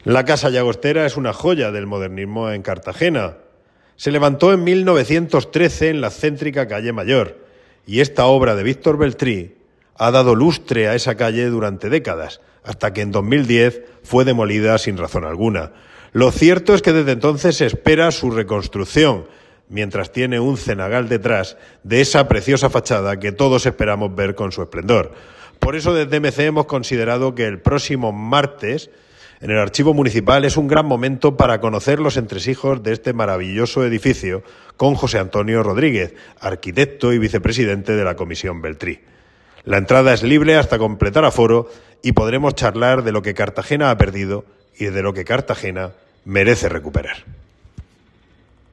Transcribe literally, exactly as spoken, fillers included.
La Casa Llagostera es una joya del modernismo en Cartagena. Se levantó en mil novecientos trece en la céntrica calle Mayor, y esta obra de Víctor Beltrí ha dado lustre a esa calle durante décadas, hasta que en dos mil diez fue demolida sin razón alguna. Lo cierto es que desde entonces se espera su reconstrucción, mientras tiene un cenagal detrás de esa preciosa fachada que todos esperamos ver con su esplendor. Por eso desde M C hemos considerado que el próximo martes en el Archivo Municipal es un gran momento para conocer los entresijos de este maravilloso edificio con José Antonio Rodríguez, arquitecto y vicepresidente de la Comisión Beltrí. La entrada es libre hasta completar aforo y podremos charlar de lo que Cartagena ha perdido y de lo que Cartagena merece recuperar.